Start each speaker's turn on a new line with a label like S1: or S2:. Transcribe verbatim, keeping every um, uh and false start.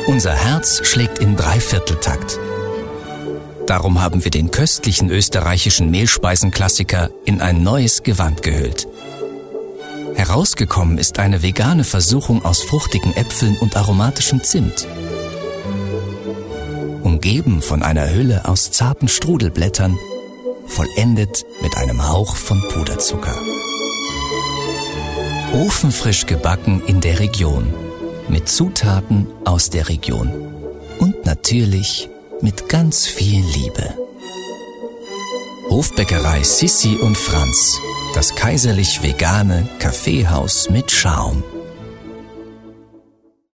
S1: Unser Herz schlägt in Dreivierteltakt. Darum haben wir den köstlichen österreichischen Mehlspeisenklassiker in ein neues Gewand gehüllt. Herausgekommen ist eine vegane Versuchung aus fruchtigen Äpfeln und aromatischem Zimt. Umgeben von einer Hülle aus zarten Strudelblättern, vollendet mit einem Hauch von Puderzucker. Ofenfrisch gebacken in der Region, mit Zutaten aus der Region und natürlich mit ganz viel Liebe. Hofbäckerei Sissi und Franz, das kaiserlich vegane Kaffeehaus mit Charme.